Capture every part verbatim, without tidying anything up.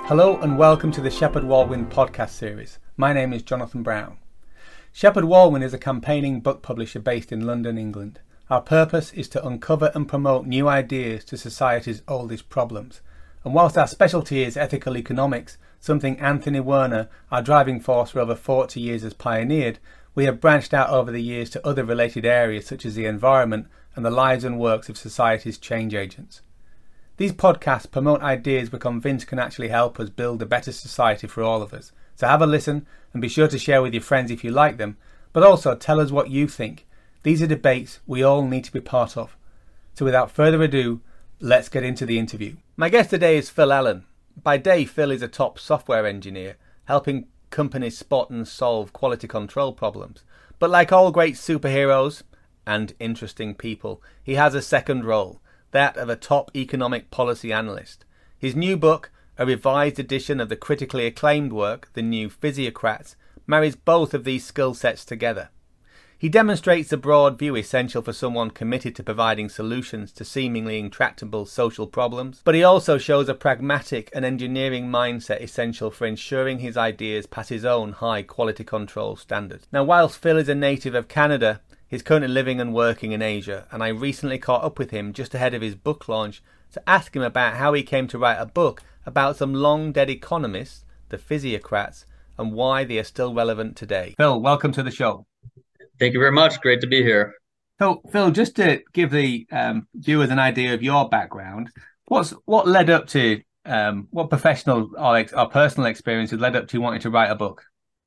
Hello and welcome to the Shepherd Walwyn podcast series. My name is Jonathan Brown. Shepherd Walwyn is a campaigning book publisher based in London, England. Our purpose is to uncover and promote new ideas to society's oldest problems. And whilst our specialty is ethical economics, something Anthony Werner, our driving force for over forty years, has pioneered, we have branched out over the years to other related areas such as the environment and the lives and works of society's change agents. These podcasts promote ideas we're convinced can actually help us build a better society for all of us. So have a listen and be sure to share with your friends if you like them, but also tell us what you think. These are debates we all need to be part of. So without further ado, let's get into the interview. My guest today is Phil Allen. By day, Phil is a top software engineer, helping companies spot and solve quality control problems. But like all great superheroes and interesting people, he has a second role, that of a top economic policy analyst. His new book, a revised edition of the critically acclaimed work, The New Physiocrats, marries both of these skill sets together. He demonstrates the broad view essential for someone committed to providing solutions to seemingly intractable social problems, but he also shows a pragmatic and engineering mindset essential for ensuring his ideas pass his own high quality control standards. Now, whilst Phil is a native of Canada, he's currently living and working in Asia, and I recently caught up with him just ahead of his book launch to ask him about how he came to write a book about some long-dead economists, the physiocrats, and why they are still relevant today. Phil, welcome to the show. Thank you very much. Great to be here. So, Phil, just to give the um, viewers an idea of your background, what's what led up to, um, what professional or, or personal experiences led up to wanting to write a book?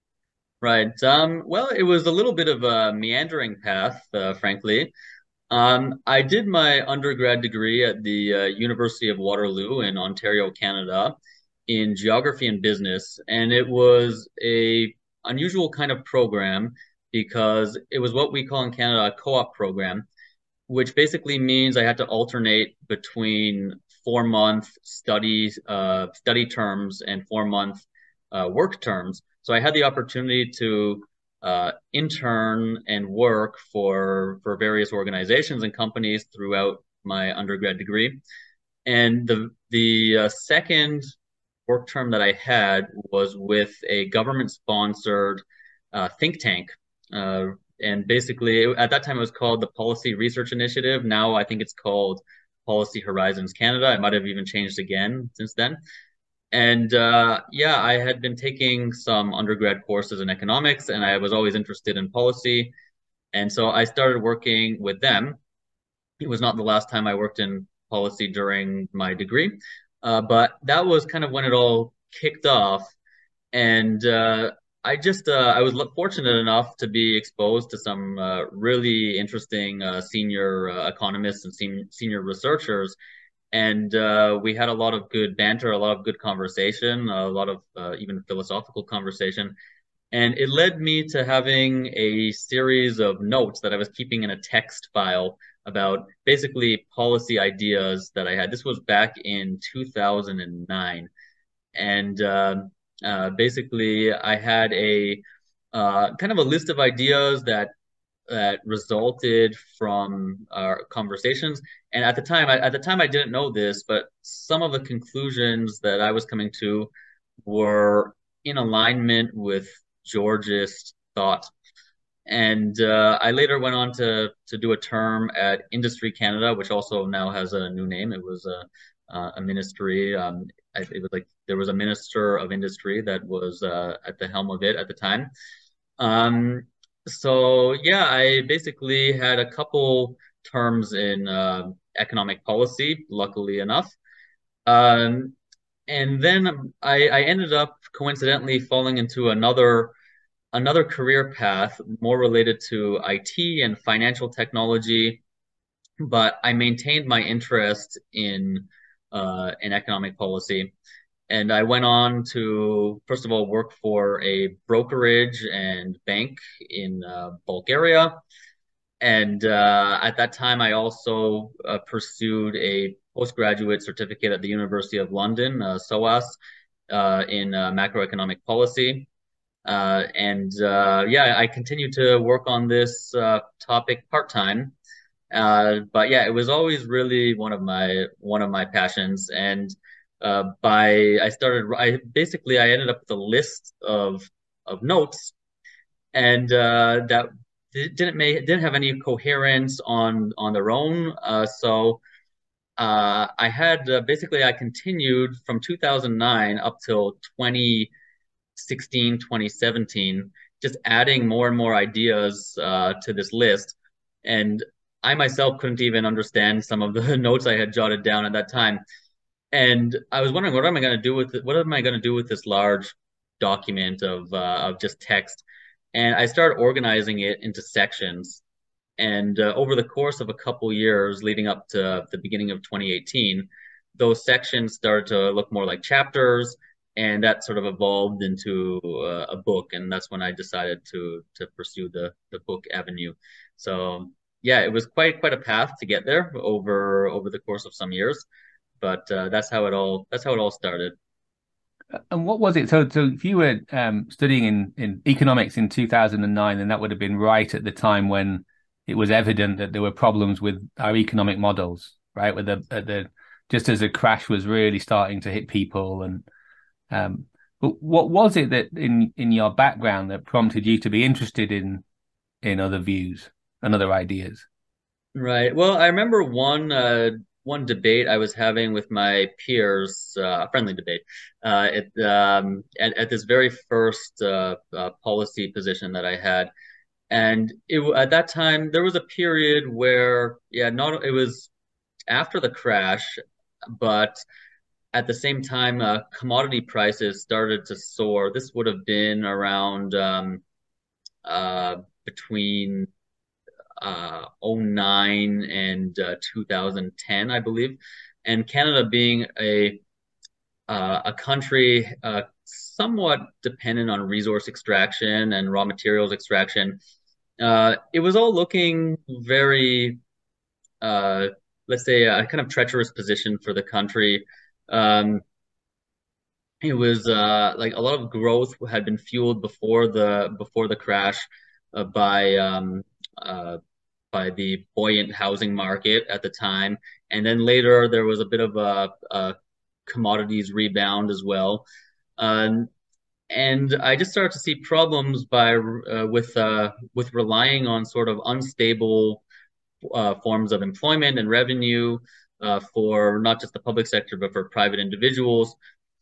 Right. Um, well, it was a little bit of a meandering path, uh, frankly. Um, I did my undergrad degree at the uh, University of Waterloo in Ontario, Canada, in geography and business, and it was a unusual kind of program because it was what we call in Canada a co-op program, which basically means I had to alternate between four-month study uh, study terms and four-month uh, work terms. So I had the opportunity to uh, intern and work for for various organizations and companies throughout my undergrad degree. And the the uh, second work term that I had was with a government-sponsored uh, think tank. Uh, and basically, it, at that time, it was called the Policy Research Initiative. Now I think it's called Policy Horizons Canada. It might have even changed again since then. And uh, yeah, I had been taking some undergrad courses in economics, and I was always interested in policy. And so I started working with them. It was not the last time I worked in policy during my degree, uh, but that was kind of when it all kicked off. And uh, I just uh, I was fortunate enough to be exposed to some uh, really interesting uh, senior uh, economists and sen senior researchers. And uh, we had a lot of good banter, a lot of good conversation, a lot of uh, even philosophical conversation. And it led me to having a series of notes that I was keeping in a text file about basically policy ideas that I had. This was back in two thousand nine. And uh, uh, basically, I had a uh, kind of a list of ideas that that resulted from our conversations. And at the time, I, at the time, I didn't know this, but some of the conclusions that I was coming to were in alignment with Georgist thought. And uh, I later went on to to do a term at Industry Canada, which also now has a new name. It was a a ministry. Um, it was like there was a minister of industry that was uh, at the helm of it at the time. Um, so yeah, I basically had a couple terms in uh, economic policy, luckily enough. Um, and then I, I ended up coincidentally falling into another another career path more related to I T and financial technology, but I maintained my interest in uh, in economic policy. And I went on to, first of all, work for a brokerage and bank in uh, Bulgaria. And uh, at that time, I also uh, pursued a postgraduate certificate at the University of London, uh, SOAS, uh, in uh, macroeconomic policy. Uh, and uh, yeah, I continued to work on this uh, topic part-time. Uh, but yeah, it was always really one of my one of my passions. And uh, by I started I basically I ended up with a list of of notes, and uh, that didn't make didn't have any coherence on on their own. Uh, so uh, I had uh, basically I continued from two thousand nine up till twenty sixteen, twenty seventeen, just adding more and more ideas uh, to this list. And I myself couldn't even understand some of the notes I had jotted down at that time. And I was wondering, what am I going to do with it? What am I going to do with this large document of uh, of just text? And I started organizing it into sections. And uh, over the course of a couple years leading up to the beginning of twenty eighteen, those sections started to look more like chapters, and that sort of evolved into uh, a book. And that's when I decided to to pursue the the book avenue. So yeah, it was quite quite a path to get there over over the course of some years, but uh, that's how it all that's how it all started. And what was it? So, so if you were um, studying in, in economics in two thousand nine, then that would have been right at the time when it was evident that there were problems with our economic models, right? With the, at the just as the crash was really starting to hit people, and um, but what was it that in in your background that prompted you to be interested in in other views and other ideas? Right. Well, I remember one uh, one debate I was having with my peers, uh, a friendly debate, uh, at, um, at at this very first uh, uh, policy position that I had, and it at that time there was a period where, yeah, not it was after the crash, but at the same time, uh, commodity prices started to soar. This would have been around um, uh, between uh, oh nine and uh, two thousand ten, I believe. And Canada being a uh, a country uh, somewhat dependent on resource extraction and raw materials extraction, uh, it was all looking very, uh, let's say, a kind of treacherous position for the country. Um, it was uh, like a lot of growth had been fueled before the before the crash uh, by um, uh, by the buoyant housing market at the time. And then later there was a bit of a, a commodities rebound as well. Um, and I just started to see problems by uh, with uh, with relying on sort of unstable uh, forms of employment and revenue uh, for not just the public sector but for private individuals.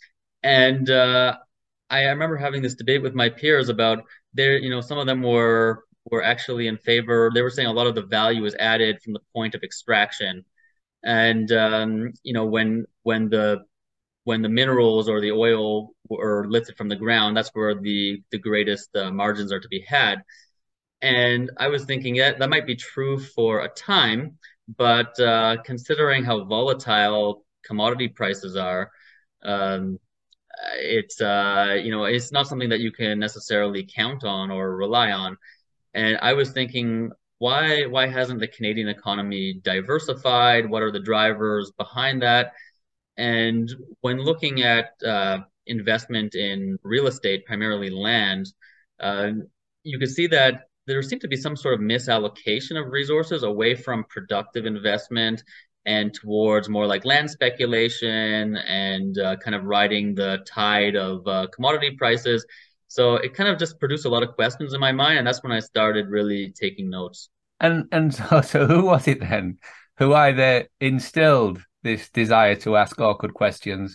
And uh, I, I remember having this debate with my peers about there, you know, some of them were were actually in favor. They were saying a lot of the value is added from the point of extraction, and um, you know, when when the when the minerals or the oil are lifted from the ground, that's where the the greatest uh, margins are to be had. And I was thinking that that might be true for a time, but uh, considering how volatile commodity prices are, um, it's uh you know it's not something that you can necessarily count on or rely on. And I was thinking, why why hasn't the Canadian economy diversified? What are the drivers behind that? And when looking at uh, investment in real estate, primarily land, uh, you can see that there seemed to be some sort of misallocation of resources away from productive investment and towards more like land speculation and uh, kind of riding the tide of uh, commodity prices. So it kind of just produced a lot of questions in my mind, and that's when I started really taking notes. And and so so who was it then who either instilled this desire to ask awkward questions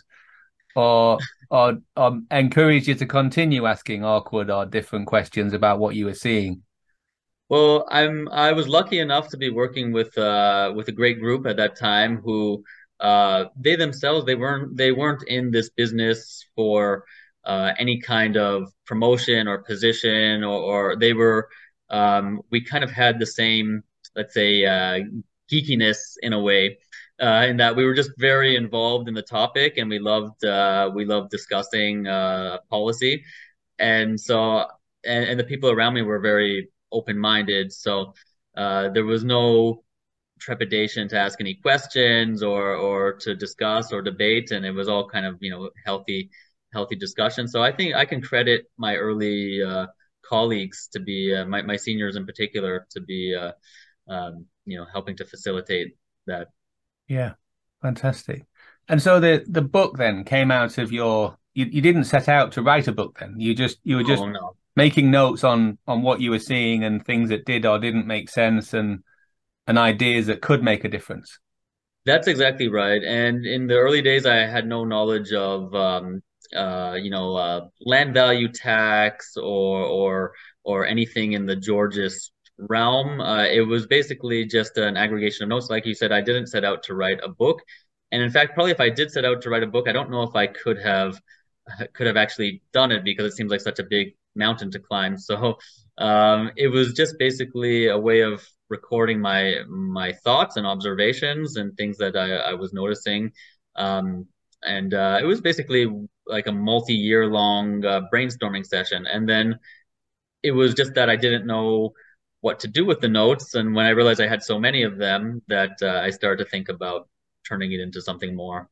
or or um, encouraged you to continue asking awkward or different questions about what you were seeing? Well, I'm I was lucky enough to be working with uh with a great group at that time who uh they themselves they weren't they weren't in this business for uh any kind of promotion or position, or, or they were um we kind of had the same, let's say, uh geekiness in a way, uh in that we were just very involved in the topic, and we loved uh we loved discussing uh policy. And so and, and the people around me were very open-minded, so uh, there was no trepidation to ask any questions or or to discuss or debate, and it was all kind of, you know, healthy healthy discussion. So I think I can credit my early uh, colleagues to be uh, my, my seniors in particular to be uh, um, you know, helping to facilitate that. Yeah, fantastic. And so the the book then came out of your you, you didn't set out to write a book then. You just you were just Oh no. making notes on on what you were seeing and things that did or didn't make sense and and ideas that could make a difference. That's exactly right. And in the early days, I had no knowledge of, um, uh, you know, uh, land value tax or or or anything in the Georgist realm. Uh, it was basically just an aggregation of notes. Like you said, I didn't set out to write a book. And in fact, probably if I did set out to write a book, I don't know if I could have could have actually done it because it seems like such a big mountain to climb. So um, it was just basically a way of recording my my thoughts and observations and things that I, I was noticing. Um, and uh, it was basically like a multi-year long uh, brainstorming session. And then it was just that I didn't know what to do with the notes. And when I realized I had so many of them, that uh, I started to think about turning it into something more.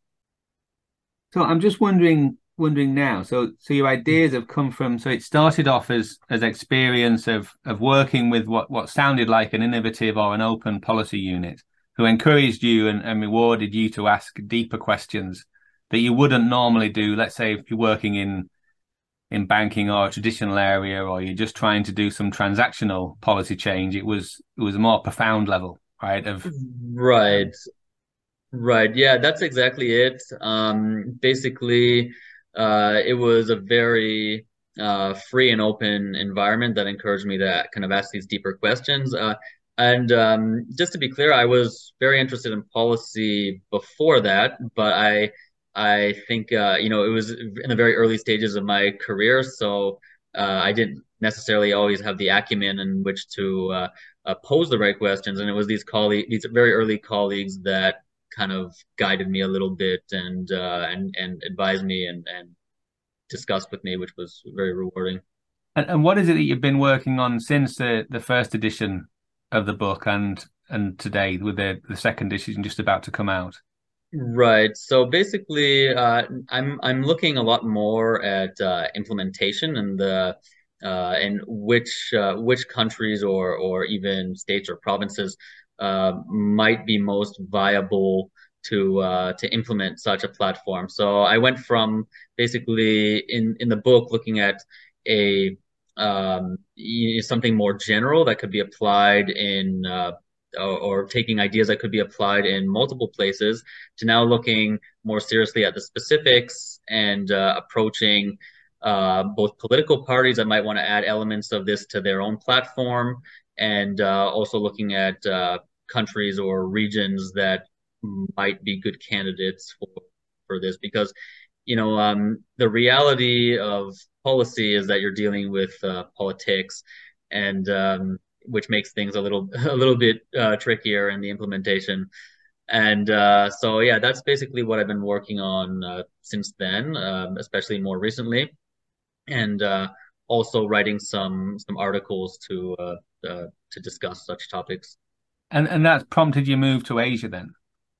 So I'm just wondering wondering now. So so your ideas have come from so it started off as as experience of of working with what what sounded like an innovative or an open policy unit who encouraged you and, and rewarded you to ask deeper questions that you wouldn't normally do. Let's say if you're working in in banking or a traditional area or you're just trying to do some transactional policy change, it was it was a more profound level, right? Of Right. um, Right. Yeah, that's exactly it. Um, basically, uh, it was a very uh, free and open environment that encouraged me to kind of ask these deeper questions. Uh, and um, just to be clear, I was very interested in policy before that, but I I think uh, you know it was in the very early stages of my career, so uh, I didn't necessarily always have the acumen in which to uh, uh, pose the right questions. And it was these colleagues, these very early colleagues that kind of guided me a little bit and uh, and and advised me and and discussed with me, which was very rewarding. and, and what is it that you've been working on since the the first edition of the book and and today with the the second edition just about to come out? Right. So basically, uh, I'm I'm looking a lot more at uh, implementation and the uh, and which uh, which countries or or even states or provinces uh, might be most viable to uh, to implement such a platform. So I went from basically in in the book looking at a um, y- something more general that could be applied in uh, or, or taking ideas that could be applied in multiple places to now looking more seriously at the specifics and uh, approaching uh, both political parties that might want to add elements of this to their own platform, and uh, also looking at uh, countries or regions that might be good candidates for for this. Because you know um, the reality of policy is that you're dealing with uh, politics, and um, which makes things a little a little bit uh, trickier in the implementation. And uh, so, yeah, that's basically what I've been working on uh, since then, um, especially more recently, and uh, also writing some some articles to uh, uh, to discuss such topics. And and that's prompted your move to Asia then.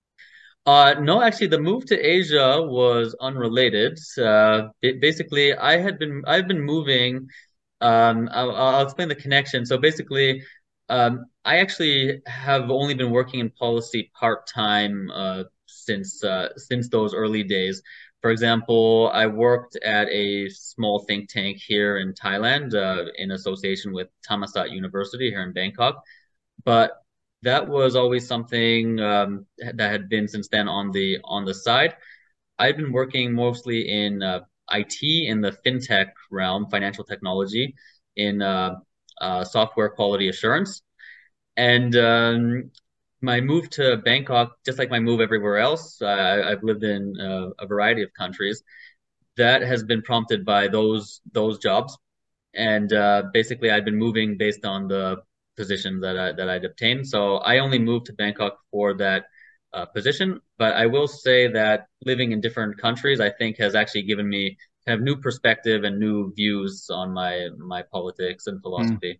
Uh, no, actually, the move to Asia was unrelated. Uh, ba- basically, I had been I've been moving. Um, I'll, I'll explain the connection. So basically, um, I actually have only been working in policy part-time uh, since uh, since those early days. For example, I worked at a small think tank here in Thailand uh, in association with Thammasat University here in Bangkok. But that was always something um, that had been since then on the on the side. I've been working mostly in uh, I T in the fintech realm, financial technology, in uh, uh, software quality assurance. And um, my move to Bangkok, just like my move everywhere else, uh, I've lived in uh, a variety of countries. That has been prompted by those those jobs, and uh, basically I'd been moving based on the position that I, that I'd obtained. So I only moved to Bangkok for that uh, position. But I will say that living in different countries, I think, has actually given me kind of new perspective and new views on my my politics and Mm. philosophy.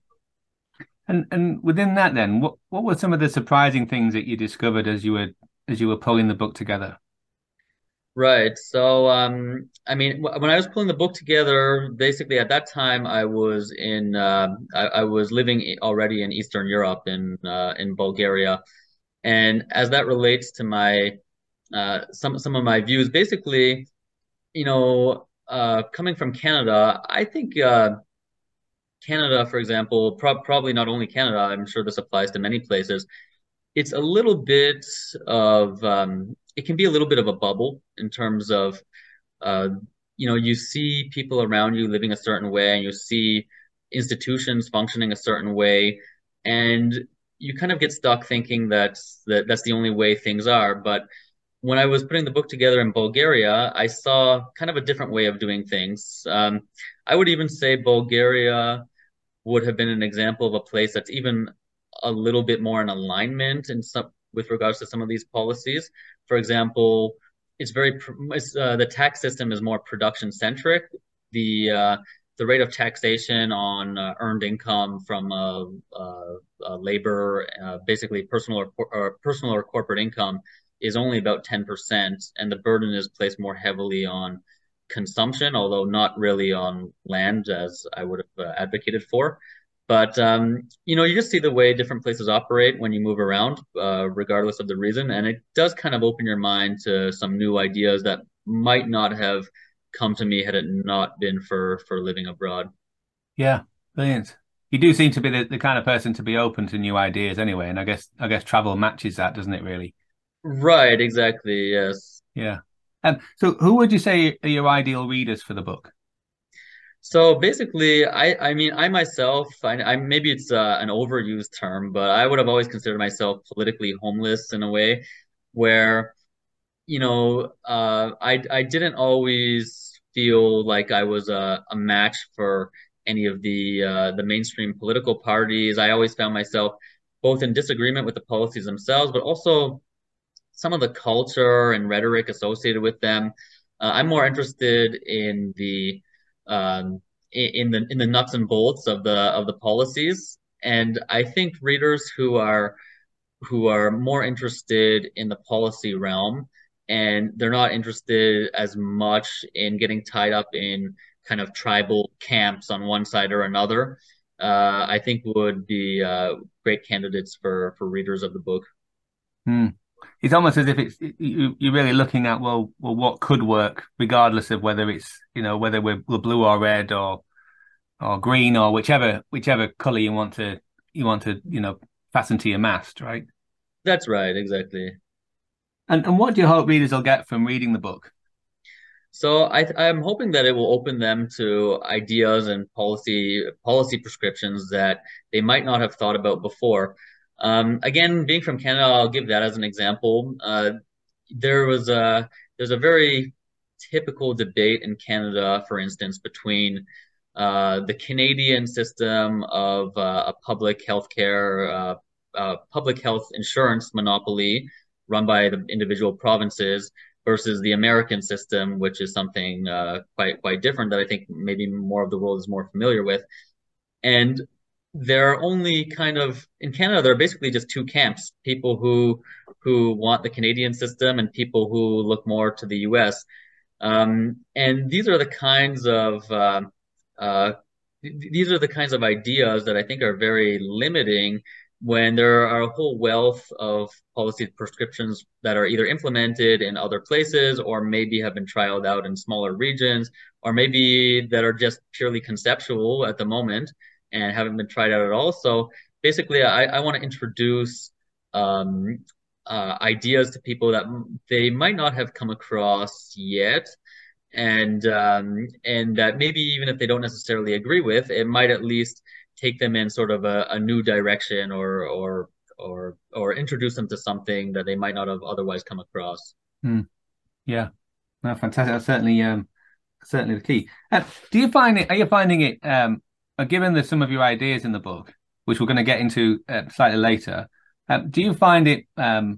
And and within that then, what what were some of the surprising things that you discovered as you were as you were pulling the book together? Right. So, um, I mean, wh- when I was pulling the book together, basically at that time I was in, uh, I, I was living i- already in Eastern Europe in uh, in Bulgaria, and as that relates to my uh, some some of my views. Basically, you know, uh, coming from Canada, I think uh, Canada, for example, pro probably not only Canada, I'm sure this applies to many places. It's a little bit of um, it can be a little bit of a bubble in terms of uh, you know, you see people around you living a certain way, and you see institutions functioning a certain way, and you kind of get stuck thinking that's that that's the only way things are. But when I was putting the book together in Bulgaria, I saw kind of a different way of doing things. Um, I would even say Bulgaria would have been an example of a place that's even a little bit more in alignment in some with regards to some of these policies. For example, it's very it's, uh, the tax system is more production centric. The uh, the rate of taxation on uh, earned income from uh, uh, uh, labor, uh, basically personal or, or personal or corporate income, is only about ten percent, and the burden is placed more heavily on consumption, although not really on land as I would have uh, advocated for. But um, you know, you just see the way different places operate when you move around, uh, regardless of the reason, and it does kind of open your mind to some new ideas that might not have come to me had it not been for for living abroad. Yeah, brilliant. You do seem to be the, the kind of person to be open to new ideas anyway, and I guess I guess travel matches that, doesn't it, really? Right, exactly. Yes. Yeah. Um, so who would you say are your ideal readers for the book? So basically, I I mean, I myself, I, I maybe it's uh, an overused term, but I would have always considered myself politically homeless in a way, where you know, uh, I I didn't always feel like I was a, a match for any of the uh, the mainstream political parties. I always found myself both in disagreement with the policies themselves, but also some of the culture and rhetoric associated with them. Uh, I'm more interested in the um, in the in the nuts and bolts of the of the policies, and I think readers who are who are more interested in the policy realm, and they're not interested as much in getting tied up in kind of tribal camps on one side or another. Uh, I think would be uh, great candidates for for readers of the book. Hmm. It's almost as if it's you, you're really looking at well, well, what could work, regardless of whether it's you know whether we're, we're blue or red or or green or whichever whichever color you want to you want to you know fasten to your mast, right? That's right, exactly. And and what do you hope readers will get from reading the book? So I I'm hoping that it will open them to ideas and policy policy prescriptions that they might not have thought about before. Um, again, being from Canada, I'll give that as an example. Uh, there was a there's a very typical debate in Canada, for instance, between uh, the Canadian system of uh, a public healthcare, uh, uh, public health insurance monopoly run by the individual provinces versus the American system, which is something uh, quite quite different that I think maybe more of the world is more familiar with. And there are only kind of in Canada, there are basically just two camps: people who who want the Canadian system and people who look more to the U S. Um, and these are the kinds of uh, uh, these are the kinds of ideas that I think are very limiting when there are a whole wealth of policy prescriptions that are either implemented in other places or maybe have been trialed out in smaller regions or maybe that are just purely conceptual at the moment and haven't been tried out at all. So basically, I, I want to introduce um, uh, ideas to people that they might not have come across yet, and um, and that maybe even if they don't necessarily agree with, it might at least take them in sort of a, a new direction or or or or introduce them to something that they might not have otherwise come across. Hmm. Yeah, no, fantastic. That's certainly um certainly the key. Uh, do you find it? Are you finding it? Um, uh, given the some of your ideas in the book, which we're going to get into uh, slightly later, um, do you find it? Um,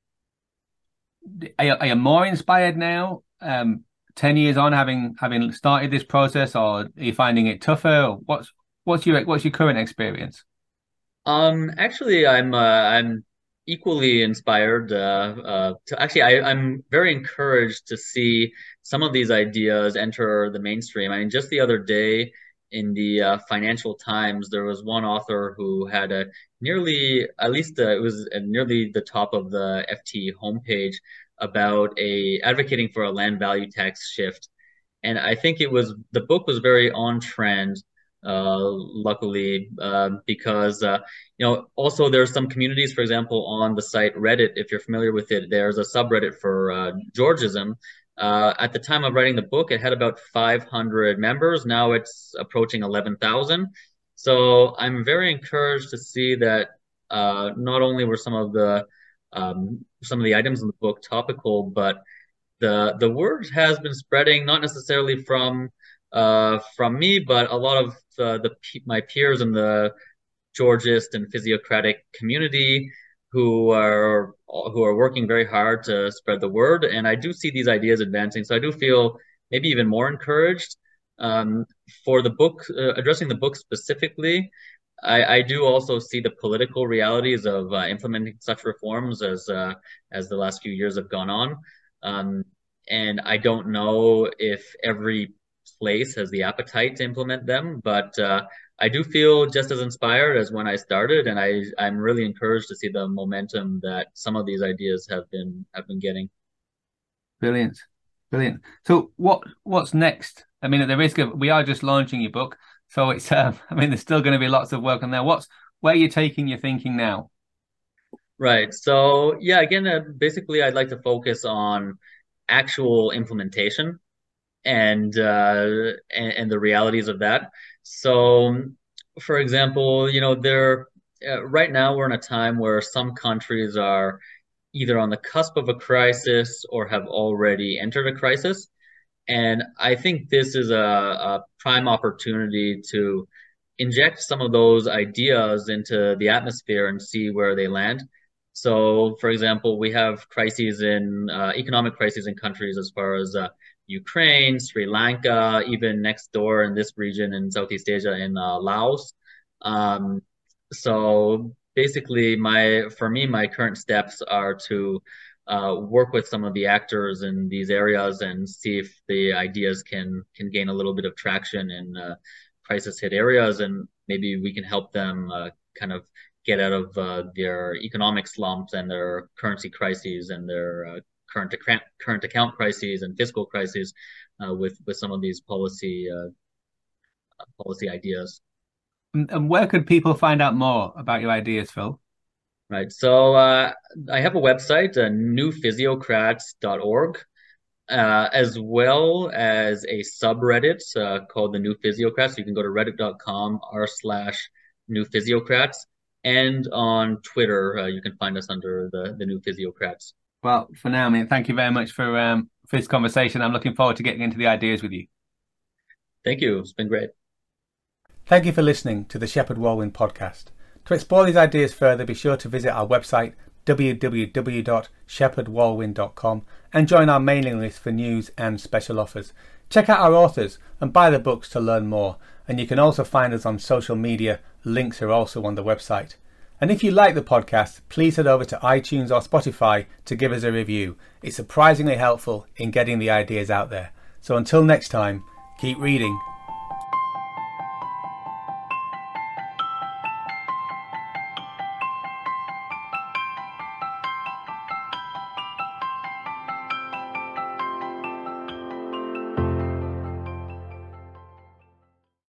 are you, are you more inspired now? Um, ten years on, having having started this process, or are you finding it tougher? Or what's what's your what's your current experience? Um, actually, I'm uh, I'm equally inspired. Uh, uh, to actually, I, I'm very encouraged to see some of these ideas enter the mainstream. I mean, just the other day in the uh, Financial Times, there was one author who had a nearly, at least uh, it was uh, nearly the top of the F T homepage, about a advocating for a land value tax shift. And I think it was the book was very on trend, uh, luckily, uh, because uh, you know also there's some communities, for example, on the site Reddit. If you're familiar with it, there's a subreddit for uh, Georgism. Uh, at the time of writing the book, it had about five hundred members. Now it's approaching eleven thousand. So I'm very encouraged to see that uh, not only were some of the um, some of the items in the book topical, but the the word has been spreading, not necessarily from uh, from me, but a lot of the, the my peers in the Georgist and physiocratic community who are who are working very hard to spread the word. And I do see these ideas advancing, so I do feel maybe even more encouraged. Um, for the book, uh, addressing the book specifically, I, I do also see the political realities of uh, implementing such reforms as uh, as the last few years have gone on. Um, and I don't know if every place has the appetite to implement them, but uh, I do feel just as inspired as when I started, and I I'm really encouraged to see the momentum that some of these ideas have been have been getting. Brilliant, brilliant. So what what's next? I mean, at the risk of we are just launching your book, so it's um, I mean, there's still going to be lots of work on there. What's where are you taking your thinking now? Right. So yeah, again, uh, basically, I'd like to focus on actual implementation and uh, and, and the realities of that. So, for example, you know, there uh, right now we're in a time where some countries are either on the cusp of a crisis or have already entered a crisis. And I think this is a, a prime opportunity to inject some of those ideas into the atmosphere and see where they land. So, for example, we have crises in uh, economic crises in countries as far as uh, Ukraine, Sri Lanka, even next door in this region in Southeast Asia in uh, Laos. Um, so basically, my for me, my current steps are to uh, work with some of the actors in these areas and see if the ideas can can gain a little bit of traction in uh, crisis hit areas, and maybe we can help them uh, kind of get out of uh, their economic slumps and their currency crises and their uh, current account current account crises and fiscal crises uh, with with some of these policy uh, policy ideas. And, and where could people find out more about your ideas, Phil? Right. So uh, I have a website, uh, new physiocrats dot org, uh, as well as a subreddit uh, called the New Physiocrats. You can go to reddit dot com r slash new physiocrats. And on Twitter, uh, you can find us under the, the New Physiocrats. Well, for now, I mean, thank you very much for um, for this conversation. I'm looking forward to getting into the ideas with you. Thank you. It's been great. Thank you for listening to the Shepherd Walwyn podcast. To explore these ideas further, be sure to visit our website, w w w dot shepherd walwyn dot com, and join our mailing list for news and special offers. Check out our authors and buy the books to learn more. And you can also find us on social media. Links are also on the website. And if you like the podcast, please head over to iTunes or Spotify to give us a review. It's surprisingly helpful in getting the ideas out there. So until next time, keep reading